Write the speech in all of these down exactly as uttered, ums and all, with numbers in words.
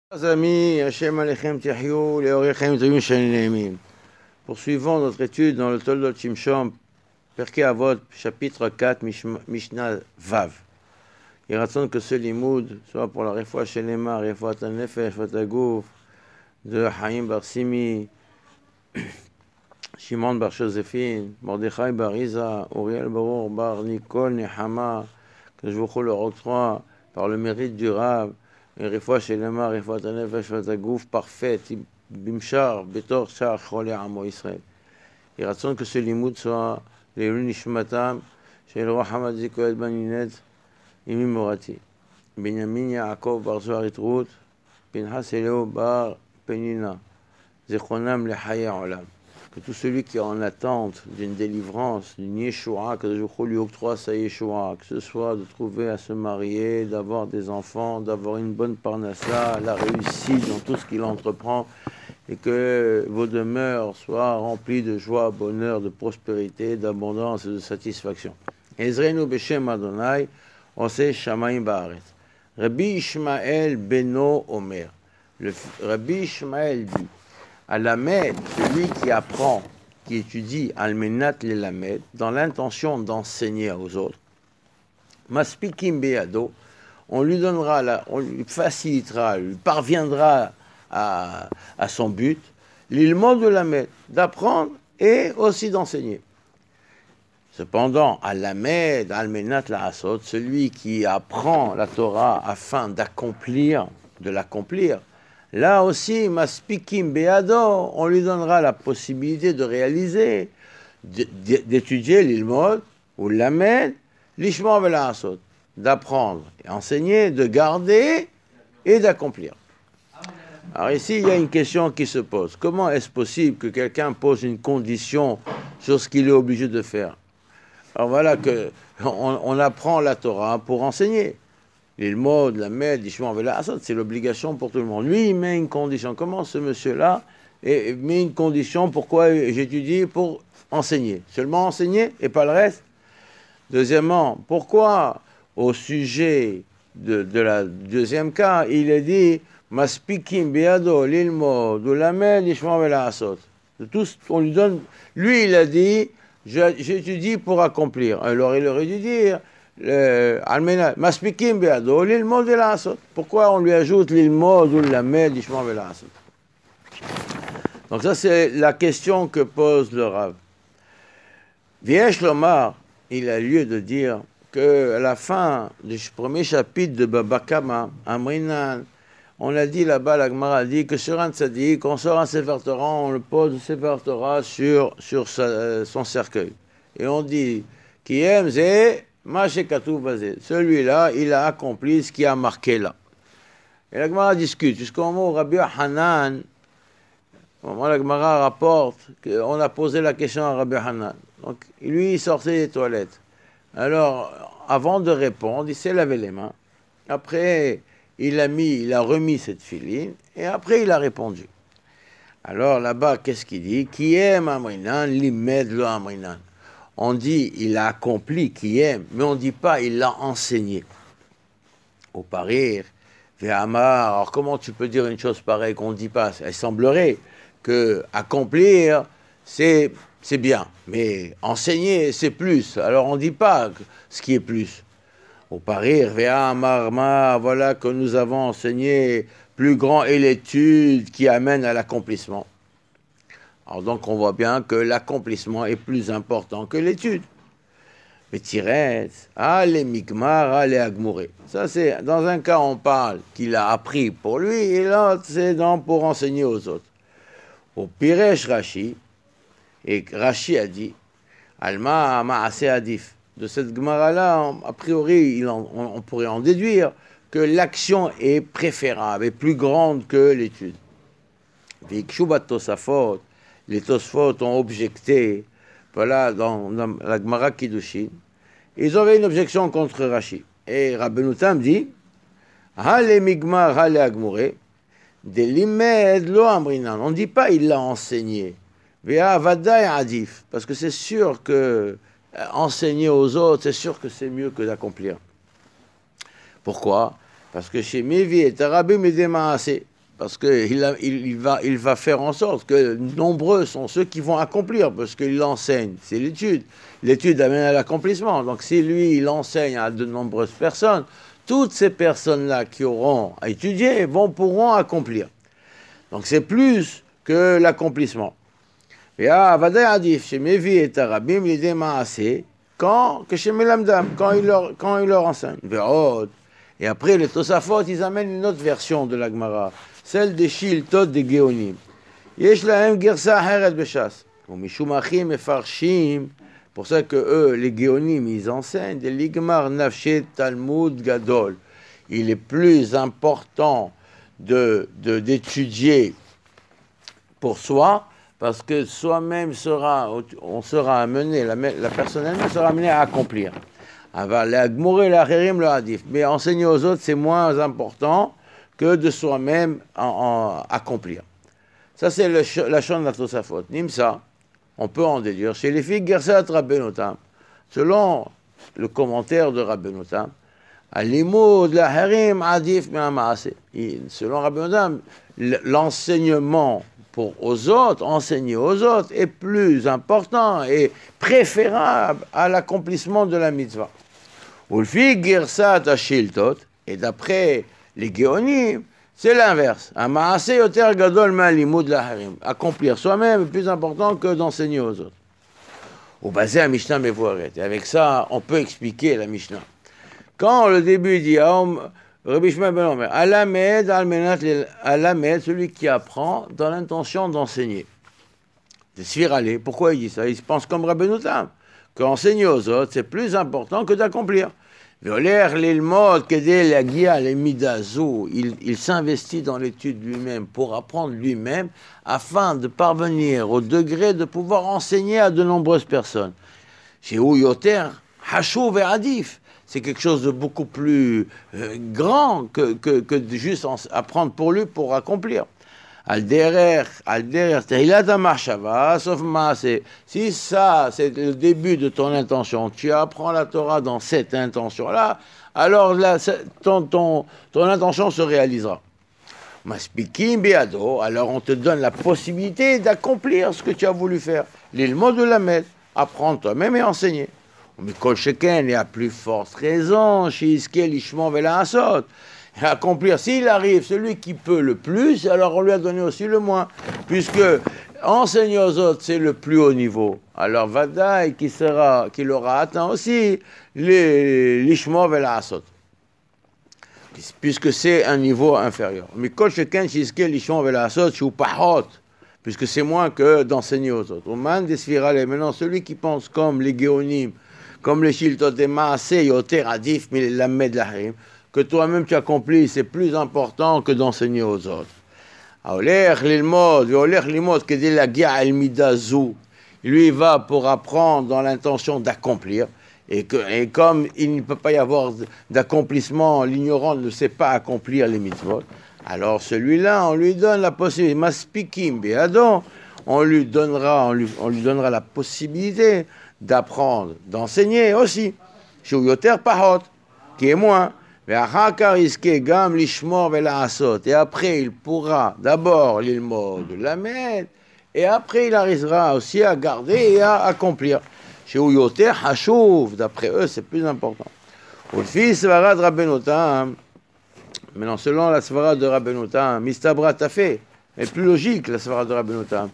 Amis, Hashem Alechem Tihyou, Leorechem Tovim Shaneemim. Poursuivons notre étude dans le Toldot Shimshon, Perkei Avot, chapitre quatre, Mishnah Vav. Il raconte que ce limoud soit pour la Refoua Shelema, Refoua Tanefesh, Refoua Tagouf, de Haïm Bar Simi, Shimon Bar Joséphine, Mordechai Bar Iza, Uriel Barour Bar Nicole Nehama, que je vous le octroie par le mérite du Rav. Refoua Shelema, Refoua Tanefesh, Refoua Tagouf, parfaite, Bimshar, Betor, Shar, Cholé, Amo Israël. Il raconte que ce limoud soit les Nishmatam, chez le roi Hamad Zikoed Baninet, Imi Morati, Benyamin Yaakov Bar Zohar Itrout, Pinhas Eleo Bar Penina, Zechronam Lechaya Olam. Que tout celui qui est en attente d'une délivrance, d'une Yeshua, que je lui octroie sa Yeshua, que ce soit de trouver à se marier, d'avoir des enfants, d'avoir une bonne parnassa, la réussite dans tout ce qu'il entreprend, et que vos demeures soient remplies de joie, bonheur, de prospérité, d'abondance et de satisfaction. Ezreinu Beshem Adonai, Ose Shamayim Baaretz. Rabbi Ishmael Beno Omer. Le Rabbi Ishmael dit, Alamed, celui qui apprend, qui étudie Almenat l'Elamed, dans l'intention d'enseigner aux autres, Maspikim Beado, on lui donnera, la, on lui facilitera, lui parviendra à, à son but, l'ilmo de l'Alamed, d'apprendre et aussi d'enseigner. Cependant, Alamed, Almenat l'Asot, celui qui apprend la Torah afin d'accomplir, de l'accomplir, là aussi, Maspikim Beado, on lui donnera la possibilité de réaliser, d'étudier l'ilmod ou l'amed, l'ishma velasot, d'apprendre et enseigner, de garder et d'accomplir. Alors ici, il y a une question qui se pose. Comment est-ce possible que quelqu'un pose une condition sur ce qu'il est obligé de faire? Alors voilà que on, on apprend la Torah pour enseigner. L'ilmod, la med, l'ishma velasot, c'est l'obligation pour tout le monde. Lui, il met une condition. Comment ce monsieur-là met une condition? Pourquoi j'étudie? Pour enseigner. Seulement enseigner et pas le reste. Deuxièmement, pourquoi au sujet de, de la deuxième cas, il est dit Maspikim biado l'ilmod ou la med, l'ishma velasot. De tous, on lui donne. Lui, il a dit j'étudie pour accomplir. Alors il aurait dû dire Maspikim beado l'ilmod velasot. Pourquoi on lui ajoute l'ilmod ou la med, l'ishma velasot? Donc ça c'est la question que pose le Rav. Viesh Lomar, il a lieu de dire que à la fin du premier chapitre de Baba Kama, Amrinan, on a dit là-bas, la Gemara a dit que sur un tzaddik, on sort un Sefer Torah, on le pose le Sefer Torah sur, sur sa, son cercueil. Et on dit, qui aime, c'est celui-là, il a accompli ce qui a marqué là. Et la Gemara discute, jusqu'au moment où Rabbi Hanan, au moment où la Gemara rapporte qu'on a posé la question à Rabbi Hanan. Donc, lui, il sortait des toilettes. Alors, avant de répondre, il s'est lavé les mains. Après, il a mis, il a remis cette filine, et après, il a répondu. Alors, là-bas, qu'est-ce qu'il dit? Qui aime Amrinan, limed lo Amrinan. On dit, il a accompli, qui aime, mais on ne dit pas, il l'a enseigné. Au parir, Ve'amar, alors comment tu peux dire une chose pareille qu'on ne dit pas? Il semblerait que accomplir, c'est, c'est bien, mais enseigner, c'est plus. Alors on ne dit pas ce qui est plus. Au parir, Ve'amar, ma, voilà que nous avons enseigné, plus grand est l'étude qui amène à l'accomplissement. Alors donc on voit bien que l'accomplissement est plus important que l'étude. Mais Tiret, allez migmar, allez agmouré. Ça c'est, dans un cas on parle qu'il a appris pour lui, et l'autre c'est dans, pour enseigner aux autres. Au Piresh Rashi, et Rashi a dit, Alma ma'ase adif. De cette Gemara-là, a priori, il en, on, on pourrait en déduire que l'action est préférable, est plus grande que l'étude. Vikshubat Tosafot, les Tosfot ont objecté, voilà, dans, dans la Gemara Kiddushin, ils avaient une objection contre Rashi. Et Rabbeinu Tam dit, Hale migmar, hale agmure, de l'imed lo amrinan. On ne dit pas il l'a enseigné. Vea vadaï adif, parce que c'est sûr que euh, enseigner aux autres, c'est sûr que c'est mieux que d'accomplir. Pourquoi? Parce que chez Mevi et Tarabim et Demaase, parce qu'il il, il va, il va faire en sorte que nombreux sont ceux qui vont accomplir, parce qu'il enseigne, c'est l'étude. L'étude amène à l'accomplissement. Donc si lui, il enseigne à de nombreuses personnes, toutes ces personnes-là qui auront à étudier vont, pourront accomplir. Donc c'est plus que l'accomplissement. Et ah, Vadaï Adif, chez Mevi et Tarabim, l'idée m'a assez, quand, que chez Melamdam, quand il leur, quand il leur enseigne. Et après, les Tosafot, ils amènent une autre version de la Gemara, celle des Shiltot des Géonim. Yesh lahem gersa heret beshas. Ou mishum achim mefarshim. Pour ça que eux, les Géonim, ils enseignent des Ligmar Nafshet Talmud Gadol. Il est plus important de, de, d'étudier pour soi, parce que soi-même sera, on sera amené, la, la personne elle-même sera amenée à accomplir. Mais enseigner aux autres, c'est moins important que de soi-même en, en accomplir. Ça, c'est le, la chante de la Tosafot. Nimsa, on peut en déduire. Chez les filles, Gersat Rabbenotam, selon le commentaire de Rabbenotam, Alimud la harim adif me'amaase. Selon Rabbenotam, l'enseignement pour aux autres, enseigner aux autres, est plus important et préférable à l'accomplissement de la mitzvah. Ulfi girsat ashiltot, et d'après les Géonim, c'est l'inverse. Amaase yoter gadol ma'alimud laharim. Accomplir soi-même est plus important que d'enseigner aux autres. Au basé à Mishnah Mevoaret. Et avec ça, on peut expliquer la Mishnah. Quand le début dit Rabbi Shmuel ben Omer, Alamed, Alamed, celui qui apprend dans l'intention d'enseigner. De Svirale. Pourquoi il dit ça? Il pense comme Rabbeinu Tam, qu'enseigner aux autres, c'est plus important que d'accomplir. Il, il s'investit dans l'étude lui-même pour apprendre lui-même afin de parvenir au degré de pouvoir enseigner à de nombreuses personnes. Chez Ouyoter, Hachou et Adif. C'est quelque chose de beaucoup plus euh, grand que, que, que de juste en, apprendre pour lui pour accomplir. Al-derer, al-derer, tehilata marshava, sauf maaseh. Si ça, c'est le début de ton intention, tu apprends la Torah dans cette intention-là, alors là, ton, ton, ton intention se réalisera. Maspikim beado, alors on te donne la possibilité d'accomplir ce que tu as voulu faire. L'ilmo de la mettre, apprendre toi-même et enseigner. Mais Kol Sheken est à plus forte raison, chez Iskel, Ishmon, Vela Asot. Accomplir, s'il arrive, celui qui peut le plus, alors on lui a donné aussi le moins. Puisque enseigner aux autres, c'est le plus haut niveau. Alors Vadaï, qui sera, qui l'aura atteint aussi, l'Ishmon, Vela Asot. Puisque c'est un niveau inférieur. Mais Kol Sheken, chez Iskel, Ishmon, Vela Asot, chez Upahot. Puisque c'est moins que d'enseigner aux autres. Au man des Svirale, maintenant, celui qui pense comme les Géonim, comme les Shiltot de Maaseh, Yoter, Adif, mais la Med Lahim, que toi-même tu accomplis, c'est plus important que d'enseigner aux autres. Lui, il va pour apprendre dans l'intention d'accomplir, et, que, et comme il ne peut pas y avoir d'accomplissement, l'ignorant ne sait pas accomplir les mitzvot, alors celui-là, on lui donne la possibilité, Maspikim be'adon, on lui donnera, on lui, on lui donnera la possibilité d'apprendre, d'enseigner aussi. Chez Yoter Pahot, qui est moins. Et après, il pourra d'abord l'ilmo de la mettre, et après, il arrivera aussi à garder et à accomplir. Chez Yoter Hashuv, d'après eux, c'est plus important. Au fils Svarad Rabbeinu Tam, maintenant, selon la Svara de Rabbeinu Tam, Mistabra Tafé, est plus logique, la Svara de Rabbeinu Tam.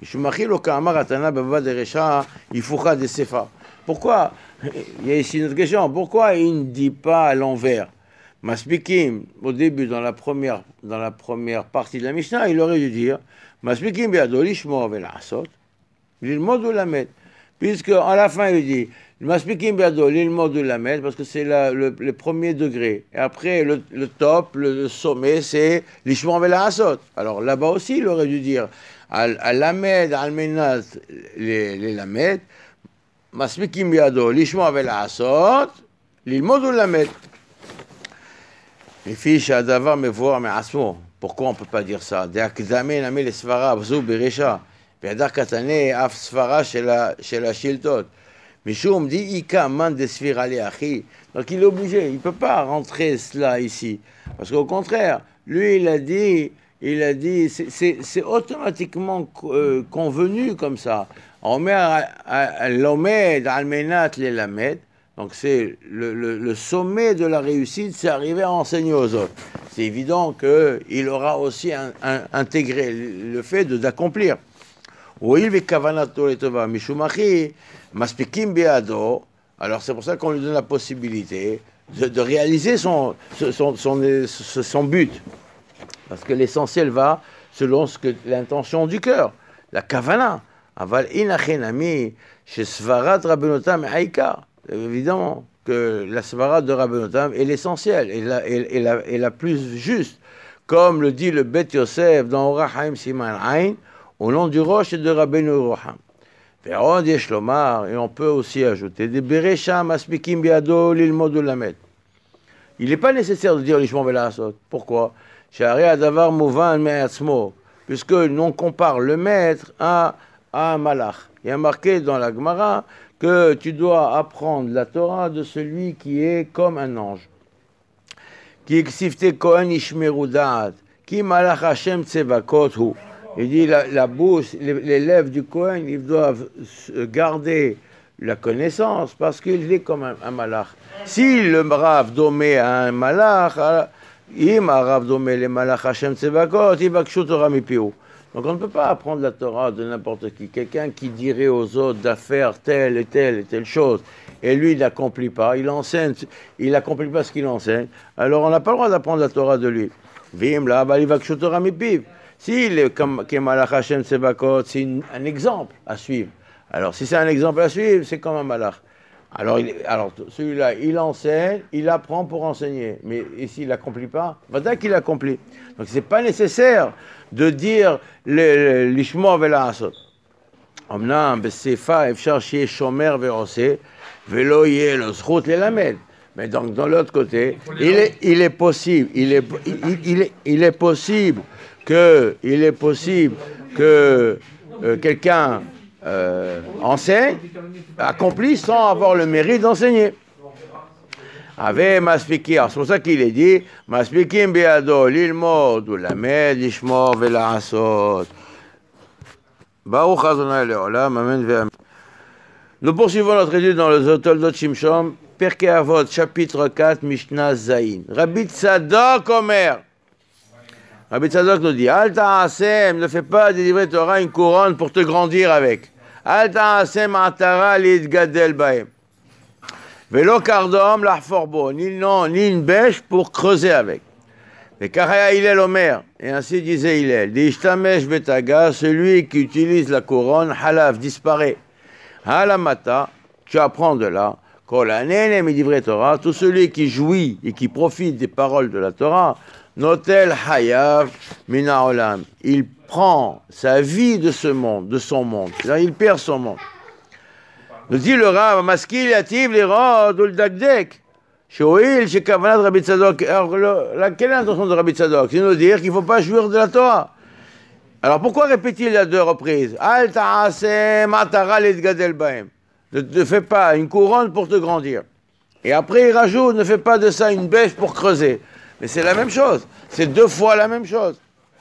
Pourquoi? Il y a ici une autre question. Pourquoi il ne dit pas à l'envers? Maspikim, au début, dans la première, dans la première partie de la Mishnah, il aurait dû dire Maspikim be'ado lishmo ve'lasot, l'ilmo de la mettre. Puisque à la fin, il dit Maspikim be'ado l'ilmo de la mettre, parce que c'est la, le, le premier degré. Et après, le, le top, le, le sommet, c'est lishmo ve'lasot. Alors là-bas aussi, il aurait dû dire Al-Lamed, Al-Menat, les Lamed, Masmikim Biado, Lishmo Velasot, l'ilmo de Lamed. Les fiches à d'avoir me voir, mais asmo. Pourquoi on ne peut pas dire ça? D'Akdame, Name, les Svara, Bzou, Beresha. Pédar Katane, Af Svara, chez la Shiltot. Michoum dit Ika, man de Svirale Achi. Donc il est obligé, il ne peut pas rentrer cela ici. Parce qu'au contraire, lui, il a dit il a dit, c'est, c'est, c'est automatiquement euh, convenu comme ça. Omer l'omed almenat l'elamed. Donc c'est le, le, le sommet de la réussite, c'est arriver à enseigner aux autres. C'est évident qu'il aura aussi un, un, intégré le fait de, d'accomplir. Alors c'est pour ça qu'on lui donne la possibilité de, de réaliser son, son, son, son, son but. Parce que l'essentiel va selon ce que l'intention du cœur, la kavana. Aval inachenami chez Svarat Rabbenotam Haïkar. Évidemment que la Svarat de Rabbenotam est l'essentiel et la, et, et, la, et la plus juste. Comme le dit le Bet Yosef dans Orach Haim Siman Ain, au nom du Rosh et de Rabbeinu Roham. Ve'od yesh lomar, et on peut aussi ajouter, des Beresham Aspikim Biado Lilmod Lamed. Il n'est pas nécessaire de dire l'Ishmon Velasot. Pourquoi? Puisque l'on compare le maître à, à un malach. Il y a marqué dans la Gemara que tu dois apprendre la Torah de celui qui est comme un ange. Qui exifte Kohen Ishmeru Da'at, qui malach Hashem Tsevakot hu. Il dit la, la bouche, les, les lèvres du Kohen, ils doivent garder la connaissance parce qu'il est comme un, un malach. Si le Rav domé à un malach, im Rav domé les malach Hashem Tsevakot, Ivakshu Torah mipiu. Donc on ne peut pas apprendre la Torah de n'importe qui. Quelqu'un qui dirait aux autres d'affaire telle et telle et telle chose, et lui il n'accomplit pas, il enseigne, il n'accomplit pas ce qu'il enseigne, alors on n'a pas le droit d'apprendre la Torah de lui. Vim la Ivakshu Torah mipiu. S'il est comme Malach Hashem Tsevakot, c'est un exemple à suivre. Alors si c'est un exemple à suivre, c'est comme un malach. Alors, il, alors celui-là, il enseigne, il apprend pour enseigner. Mais ici, il n'accomplit pas, voilà qu'il accomplit. Donc c'est pas nécessaire de dire l'ishmo ve'la'asot. Omnam besefa efshar shi'eh shomer ve'oseh ve'lo yeh lo zchut lelamed. Mais donc dans l'autre côté, il est, il est possible, il est, il, il, est, il est possible que, il est possible que euh, quelqu'un euh, enseigne, accomplit sans avoir le mérite d'enseigner. Avec Maspiki, c'est pour ça qu'il est dit Maspikim be'ado lilmod ulamed lishmor ve'la'asot. Baruch Adonai le'olam, amen ve'amen. Nous poursuivons notre étude dans le Toldot Shimshon, Pirkei Avot, chapitre quatre, Mishnah Zayin. Rabbi Tzadok Omer. Rabbi Tzadok nous dit Al ta'asem, ne fais pas des livrets Torah une couronne pour te grandir avec. Al ta'asem atara lidgadel bahem. Velo kardom l'achforbo, ni non, ni une bêche pour creuser avec. Et Karaya Hillel Omer, et ainsi disait Hillel, D'ishtamesh betaga, celui qui utilise la couronne, halav, disparaît. Halamata, tu apprends de là, kol hanene midivrei Torah, tout celui qui jouit et qui profite des paroles de la Torah, notel hayav mina olam, il prend sa vie de ce monde, de son monde, c'est-à-dire il perd son monde. Nous dit le Rav, maskil yativ l'irod ou le dagdek, shoil chez kavanat Rabbi Tzadok. Alors, le, quelle est l'intention de Rabbi Tzadok? C'est de nous dire qu'il ne faut pas jouir de la Torah. Alors pourquoi répéter-il à deux reprises? Al ta'asem atara lidgadel bahem. Ne fais pas une couronne pour te grandir. Et après il rajoute, ne fais pas de ça une bêche pour creuser. Mais c'est la même chose. C'est deux fois la même chose.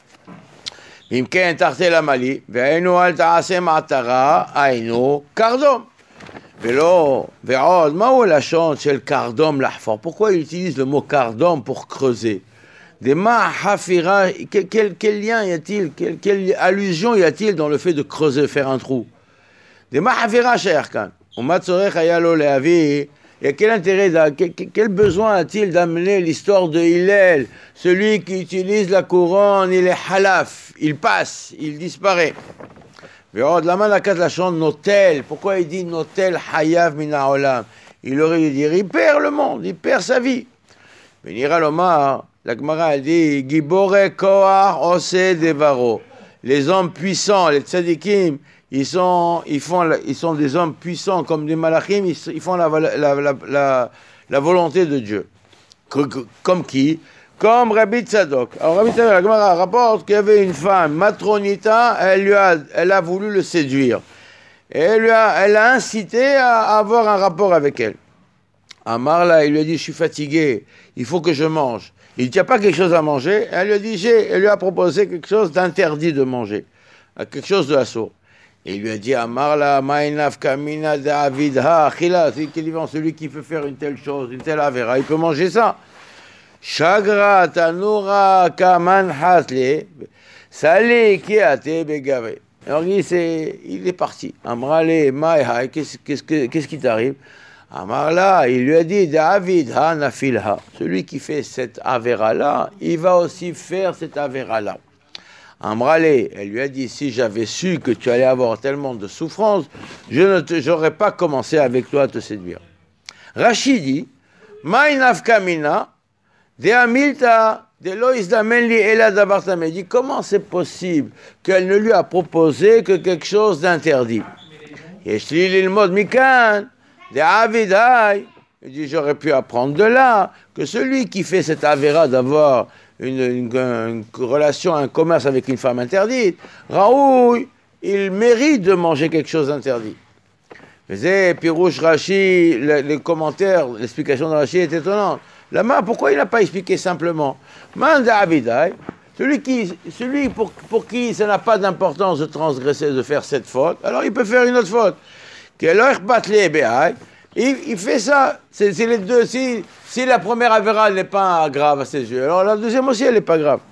Imken tartel amali, ve'enu al ta'asem atara, ainu kardom. Vélo, Vérod, Mao la chante chez le cardom l'ahfor. Pourquoi il utilise le mot cardom pour creuser? Des mahafira, quel, quel, quel lien y a-t-il, quelle, quelle allusion y a-t-il dans le fait de creuser, faire un trou? Des mahafira she'erkan. Ou matzorech ayalo le'avi. Et quel intérêt, quel, quel besoin a-t-il d'amener l'histoire de Hillel? Celui qui utilise la couronne, il est halaf, il passe, il disparaît. Notel. Pourquoi il dit Notel Hayav Mina Olam? Il aurait dû dire il perd le monde, il perd sa vie. Venira l'Omar, la Gemara dit Gibore Koar Ose Devaro. Les hommes puissants, les tzadikim, ils sont, ils font, ils sont des hommes puissants comme des malachim, ils, ils font la, la, la, la, la volonté de Dieu. Comme qui? Comme Rabbi Tzadok. Alors Rabbi Tzadok, la Gemara rapporte qu'il y avait une femme, Matronita, elle, lui a, elle a voulu le séduire. Et elle, lui a, elle a incité à avoir un rapport avec elle. Amar là, il lui a dit, je suis fatigué, il faut que je mange. Il dit, tu n'as pas quelque chose à manger? Elle lui a dit, j'ai. Elle lui a proposé quelque chose d'interdit de manger, quelque chose de assourd. Et il lui a dit, Amarla, Maïnaf, Kamina, David, Ha, Achila, c'est celui qui peut faire une telle chose, une telle avéra, il peut manger ça. Shagra, Tanura, Kaman, Hasle, Salé, Kiate, Begave. Alors il, est, il est parti. Amrale, Maïha, qu'est-ce, qu'est-ce, qu'est-ce qui t'arrive? Amarla, il lui a dit, David, Ha, Nafilha. Celui qui fait cette avéra-là, il va aussi faire cette avéra-là. Amrale, elle lui a dit, si j'avais su que tu allais avoir tellement de souffrance, je n'aurais pas commencé avec toi à te séduire. Rachid dit, Maïnaf Kamina, de Amilta, de Loïs Damenli Ela Davartame. Il dit, comment c'est possible qu'elle ne lui a proposé que quelque chose d'interdit? Yeshli l'ilmod mikan, de Avidai. Il dit, j'aurais pu apprendre de là que celui qui fait cette avéra d'avoir Une, une, une relation, un commerce avec une femme interdite, Raoul, il mérite de manger quelque chose d'interdit. Mais Pirouche Rachi, le, les commentaires, l'explication de Rachi est étonnante. Là-bas, pourquoi il n'a pas expliqué simplement Manda Abidai, celui, qui, celui pour, pour qui ça n'a pas d'importance de transgresser, de faire cette faute, alors il peut faire une autre faute. Il, il fait ça, c'est, c'est les deux. Si, si la première avéra n'est pas grave à ses yeux, alors la deuxième aussi, elle n'est pas grave.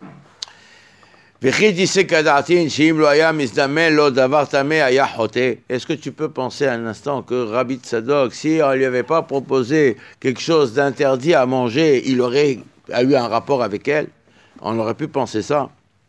Est-ce que tu peux penser un instant que Rabbi Tzadok, si on ne lui avait pas proposé quelque chose d'interdit à manger, il aurait eu un rapport avec elle? On aurait pu penser ça.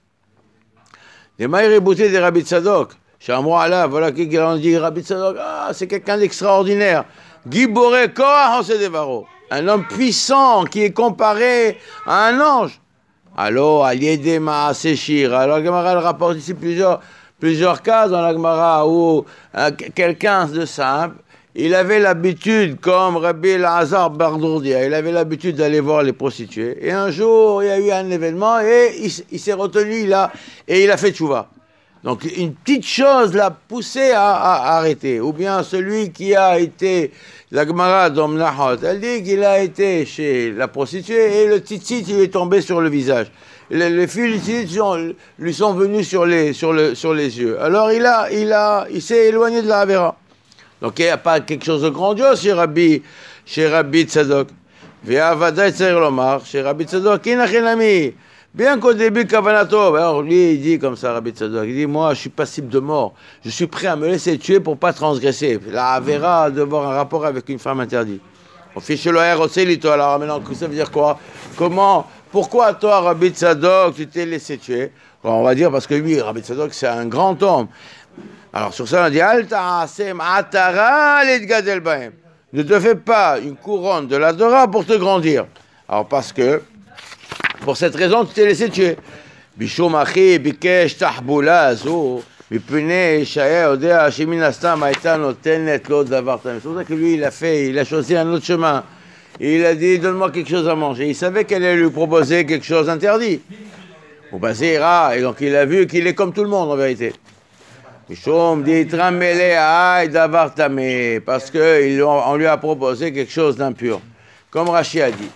Les maïres boutés de Rabbi Tzadok. Là, voilà qui dit Rabbi Tzadok, ah, c'est quelqu'un d'extraordinaire. Giboré Koach Devaro, un homme puissant qui est comparé à un ange. Alors, Aliede Maaseshir. Alors, la Gemara rapporte ici plusieurs, plusieurs cas dans la Gemara où euh, quelqu'un de simple, il avait l'habitude, comme Rabbi Elazar Bardourdia, il avait l'habitude d'aller voir les prostituées. Et un jour, il y a eu un événement et il, il s'est retenu, il a, et il a fait tchouva. Donc, une petite chose l'a poussé à, à, à arrêter. Ou bien celui qui a été, la Gemara d'Omnahot, elle dit qu'il a été chez la prostituée et le tzitzit, il est tombé sur le visage. Les, les fils du tzitzit lui sont venus sur les, sur, le, sur les yeux. Alors, il, a, il, a, il s'est éloigné de la Avera. Donc, il n'y a pas quelque chose de grandiose chez Rabbi, chez Rabbi Tzadok. Ve'avadai tzarich lomar, chez Rabbi Tzadok, inachenami. Bien qu'au début, Kavanato, alors lui, il dit comme ça, Rabbi Tzadok, il dit, moi, je suis passible de mort, je suis prêt à me laisser tuer pour ne pas transgresser. La Avera, d'avoir un rapport avec une femme interdite. On fiche le R aussi, lui, toi, alors maintenant, ça veut dire quoi? Comment, pourquoi toi, Rabbi Tzadok, tu t'es laissé tuer? Alors, on va dire, parce que lui, Rabbi Tzadok, c'est un grand homme. Alors, sur ça, on dit, Alta asem atara l'edgadel bahem. Ne te fais pas une couronne de la Torah pour te grandir. Alors, parce que, pour cette raison, tu t'es laissé tuer. Bishum achi bikesh tahbula zo mipnei shaya odea shemin astam haita notenet lo davar tam. C'est pour ça que lui, il a fait, il a choisi un autre chemin. Et il a dit, donne-moi quelque chose à manger. Il savait qu'elle allait lui proposer quelque chose d'interdit. Au basira, et donc il a vu qu'il est comme tout le monde en vérité. Bishum dit tramele ay davar tamé, parce que on lui a proposé quelque chose d'impur. Comme Rashi a dit,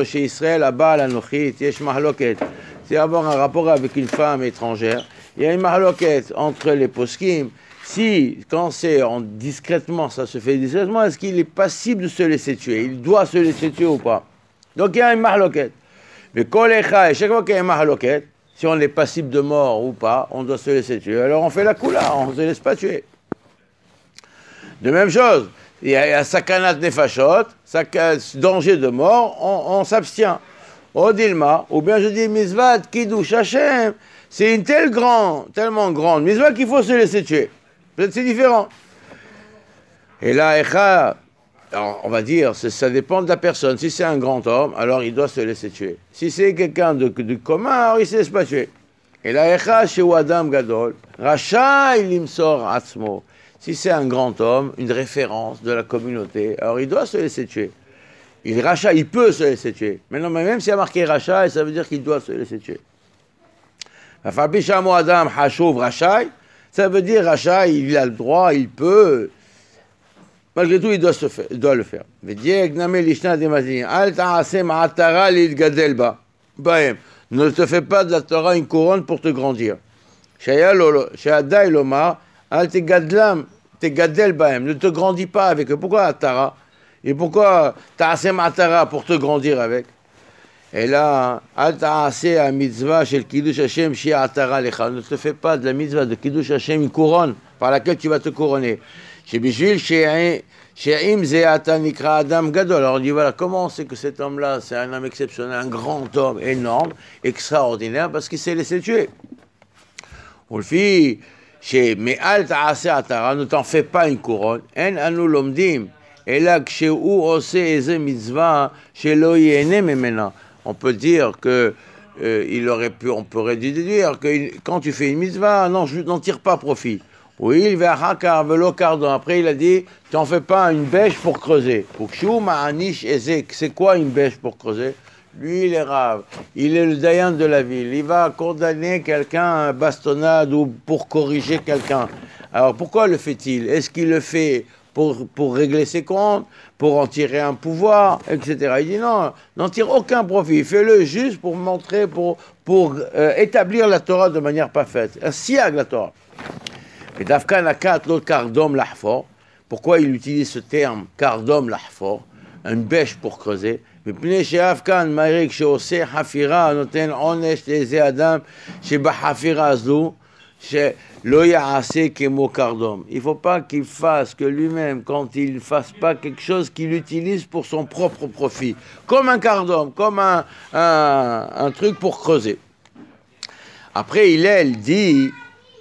c'est avoir un rapport avec une femme étrangère. Il y a une mahloket entre les poskim. Si, quand c'est en, discrètement, ça se fait discrètement, est-ce qu'il est passible de se laisser tuer? Il doit se laisser tuer ou pas? Donc il y a une mahloket. Mais kolecha, et chaque fois qu'il y a une mahloket, si on est passible de mort ou pas, on doit se laisser tuer. Alors on fait la koula, on ne se laisse pas tuer. De même chose. Il y a sakanat nefashot, danger de mort, on, on s'abstient. Odilma, ou bien je dis misvat kiddush Hashem, c'est une telle grande, tellement grande misvat qu'il faut se laisser tuer. Peut-être c'est différent. Et là, Echa, alors on va dire, ça dépend de la personne. Si c'est un grand homme, alors il doit se laisser tuer. Si c'est quelqu'un de, de commun, alors il ne se laisse pas tuer. Et là, Echa, chez Adam Gadol, Racha ilimsor atzmo. Si c'est un grand homme, une référence de la communauté, alors il doit se laisser tuer. Il racha, il peut se laisser tuer. Mais non, mais même s'il y a marqué racha, ça veut dire qu'il doit se laisser tuer. Adam Hashuv Rachai, ça veut dire racha, il a le droit, il peut. malgré tout, il doit, se faire, il doit le faire. Ne te fais pas de la Torah une couronne pour te grandir. Ne te grandis pas avec eux. Pourquoi Atara? Et pourquoi Ta'asem Atara pour te grandir avec? Et là, ne te fais pas de la mitzvah de Kiddush Hashem une couronne par laquelle tu vas te couronner. Alors on dit voilà, comment c'est que cet homme-là, c'est un homme exceptionnel, un grand homme énorme, extraordinaire, parce qu'il s'est laissé tuer. On le fit chez Me'al Ta'ase Atara, ne t'en fais pas une couronne. En anu lomdim, et là, chez où ose eze mitzvah, chez lo yene memena. On peut dire que euh, il aurait pu, on pourrait déduire que quand tu fais une mitzvah, non, je n'en tire pas profit. Oui, il va hakar velo cardon. Après, il a dit, tu n'en fais pas une bêche pour creuser. C'est quoi une bêche pour creuser? Lui, il est rave. Il est le dayan de la ville. Il va condamner quelqu'un à bastonnade ou pour corriger quelqu'un. Alors, pourquoi le fait-il? Est-ce qu'il le fait pour, pour régler ses comptes, pour en tirer un pouvoir, et cetera. Il dit non, n'en tire aucun profit. Fais-le juste pour montrer, pour, pour euh, établir la Torah de manière parfaite. Un siag, la Torah. Et Dafkan Akat, l'autre kardom lahfor. Pourquoi il utilise ce terme kardom lahfor, une bêche pour creuser? Mais pnei she'afkan marik she'oseh hafira noten onesh leze adam shebahafira azlu she'lo ya'aseh kemo kardom. Il ne faut pas qu'il fasse que lui-même, quand il ne fasse pas quelque chose qu'il utilise pour son propre profit, comme un kardom, comme un, un, un truc pour creuser. Après, il dit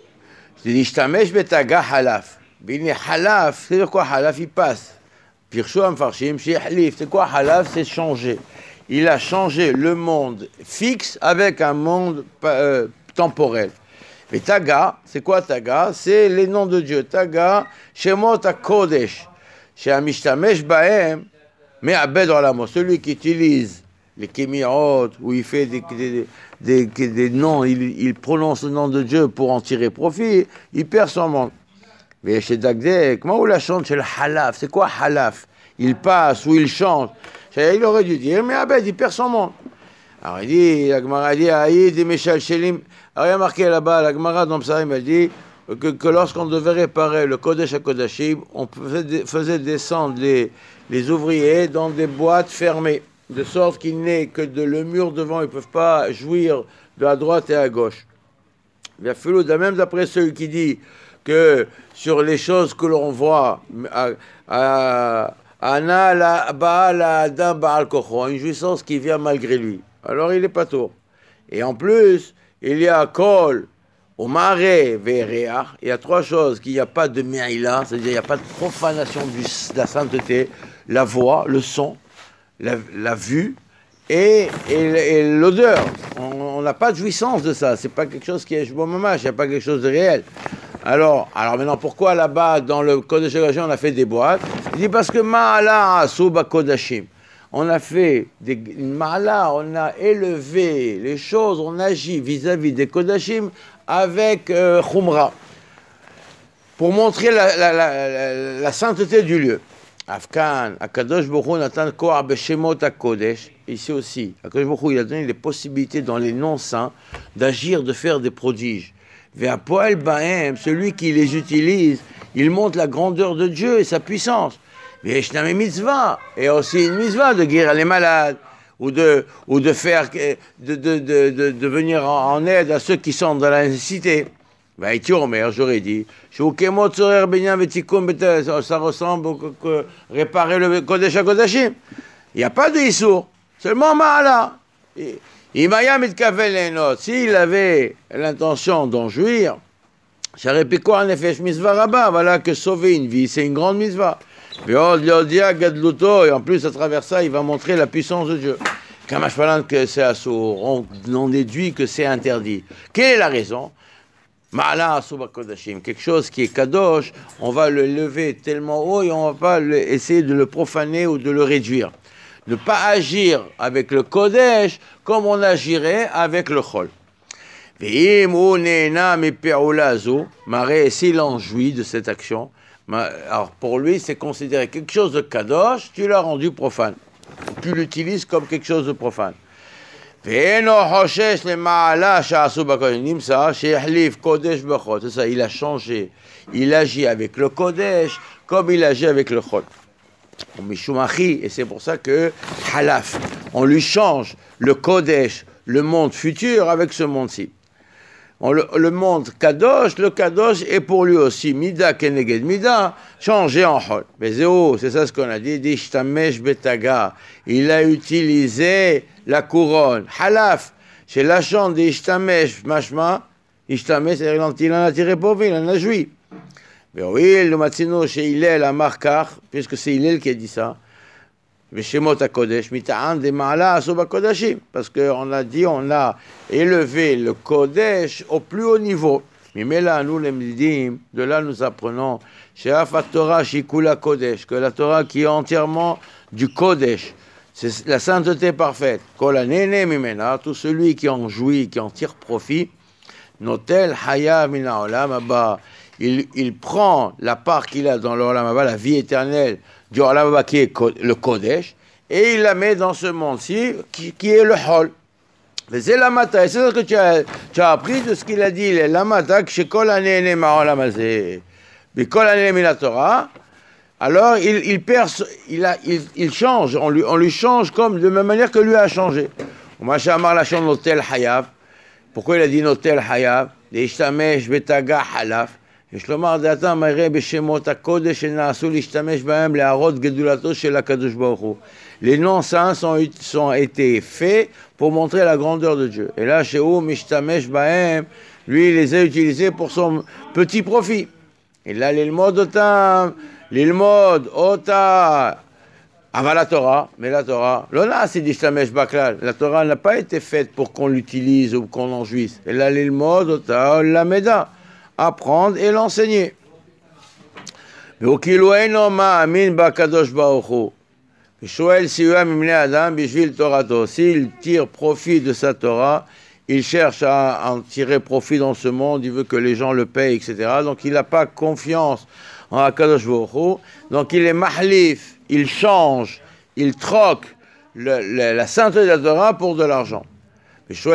להשתמש בתגה חלף. והנה חלף, c'est quoi חלף? Il passe. פירשו המפרשים שיחליף. C'est quoi חלף? C'est changer. Il a changé le monde fixe avec un monde euh, temporel. Et taga, c'est quoi taga? C'est les noms de Dieu. Taga, shemot hakodesh, shehamishtamesh bahem, me'abed olamo. Celui qui utilise les kémiot, où il fait des, des, des, des, des noms, il, il prononce le nom de Dieu pour en tirer profit, il perd son monde. Mais chez Dagdek, comment on la chante chez le halaf? C'est quoi halaf? Il passe ou il chante. Il aurait dû dire, mais Abed, il perd son monde. Alors il dit, la Gemara dit, Aïd et Meshal Shelim. Alors il y a marqué là-bas, la Gemara dans Psarim, elle dit que, que lorsqu'on devait réparer le Kodesh HaKodashim, on faisait, faisait descendre les, les ouvriers dans des boîtes fermées, de sorte qu'il n'est que de le mur devant, ils ne peuvent pas jouir de à droite et à gauche. Il y a Fulou, même d'après celui qui dit que sur les choses que l'on voit, à Ana la Baal Adam Baal Kocho, une jouissance qui vient malgré lui. Alors il est pas tôt. Et en plus, il y a Kol, Omare, Verea. Il y a trois choses qu'il n'y a pas de Me'ila, c'est-à-dire il n'y a pas de profanation du, de la sainteté, la voix, le son, la, la vue et, et, et l'odeur. On n'a pas de jouissance de ça. C'est pas quelque chose qui est bon moment, il n'y a pas quelque chose de réel. Alors, alors maintenant, pourquoi là-bas, dans le Kodesh HaKodashim, on a fait des boîtes? Il dit parce que Ma'ala Asuba Kodashim. On a fait des Ma'ala, on a élevé les choses, on agit vis-à-vis des Kodashim avec euh, Khumra. Pour montrer la, la, la, la, la sainteté du lieu. Afkan, Akadosh Baruch Hu Natan Koach Beshemot HaKodesh. Ici aussi, Akadosh Baruch Hu, il a donné les possibilités dans les noms saints d'agir, de faire des prodiges. Vers Poel Bahem, celui qui les utilise, il montre la grandeur de Dieu et sa puissance. Mais Yeshname mitzvah, et aussi une mitzvah de guérir les malades, ou de, ou de faire, de, de, de, de, de venir en, en aide à ceux qui sont dans la nécessité. Ben, Omer, j'aurais dit, ça ressemble à réparer le Kodesh HaKodashim. Il n'y a pas de Issour, seulement Ma'ala. S'il avait l'intention d'en jouir, j'aurais pu quoi en effet, mitzvah rabbin, voilà que sauver une vie, c'est une grande mitzvah. Et en plus, à travers ça, il va montrer la puissance de Dieu. Kamashpalan que c'est assour, on en déduit que c'est interdit. Quelle est la raison? Ma'ala Asuba Kodashim, quelque chose qui est kadosh, on va le lever tellement haut et on ne va pas le, essayer de le profaner ou de le réduire. Ne pas agir avec le Kodesh comme on agirait avec le Chol. S'il en jouit de cette action, Alors pour lui, c'est considéré quelque chose de kadosh, tu l'as rendu profane. Tu l'utilises comme quelque chose de profane. C'est ça, il a changé. Il agit avec le Kodesh comme il agit avec le Chol. Et c'est pour ça que halaf, on lui change le Kodesh, le monde futur avec ce monde-ci. On le, le monde Kadosh, le Kadosh est pour lui aussi Mida Keneged Mida, changé en Chol. Mais c'est ça ce qu'on a dit, Dishtamesh Betaga. Il a utilisé la couronne. Halaf, chez la chante d'Ishtamesh, mashma, Ishtamesh, il en a tiré pour lui, il en a joui. Mais oui, le matzino chez Hillel à Markar, puisque c'est Hillel qui a dit ça. Shemot HaKodesh, mita'an de ma'ala asoba kodashim. Parce qu'on a dit, on a élevé le Kodesh au plus haut niveau. Mais là, nous, les Midim, de là, nous apprenons, chez Afat Torah, Shikula Kodesh, que la Torah qui est entièrement du Kodesh, c'est la sainteté parfaite. Kol hanene mimena, tout celui qui en jouit, qui en tire profit, notel haya min ha'olam haba. Il, il prend la part qu'il a dans l'Olam haba, la vie éternelle du Olam haba qui est le Kodesh, et il la met dans ce monde-ci qui, qui est le Hol. Mais c'est la mata, et c'est ce que tu as, tu as appris de ce qu'il a dit, la mata, que chez Kol hanene ma'olam hazeh, mais Kol hanene min Torah. Alors il, il perd, il, a, il, il change, on lui, on lui change comme de la même manière que lui a changé. Amar la chante notel hayav. Pourquoi il a dit notel hayav? L'ishtamesh betaga halaf. יש לומר דעתם הרי בשמות הקודש שנעשו להשתמש בהם להראות גדולתו של הקדוש ברוך הוא. Les noms saints sont, sont été faits pour montrer la grandeur de Dieu. Et là, chez où משתמש בהם, lui, il les a utilisés pour son petit profit. Et là, l'ilmod אותם, l'ilmod אותה, אבל la Torah, mais la Torah, לא נעשית להשתמש בה כלל. La Torah n'a pas été faite pour qu'on l'utilise ou qu'on en jouisse. Et là, l'ilmod אותה, למדה. Apprendre et l'enseigner. S'il tire profit de sa Torah, il cherche à en tirer profit dans ce monde, il veut que les gens le payent, et cetera. Donc il n'a pas confiance en Akadosh Baruch Hu. Donc il est mahlif, il change, il troque le, le, la sainteté de la Torah pour de l'argent. C'est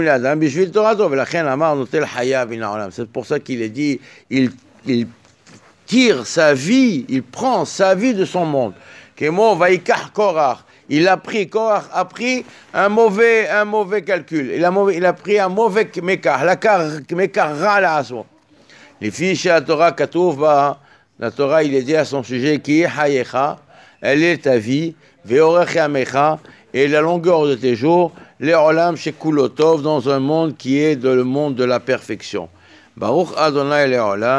pour ça qu'il est dit, il, il tire sa vie, il prend sa vie de son monde. Il a pris, Korach a pris un mauvais, un mauvais calcul. Il a, mauvais, il a pris un mauvais mekar, la mekar ra la asmo. Les filles chez la Torah, Katouv, la Torah, il est dit à son sujet, qui est hayecha, elle est ta vie, veorech yamecha, et la longueur de tes jours, les olam chez Kulotov, dans un monde qui est de, le monde de la perfection. Baruch Adonai les olam.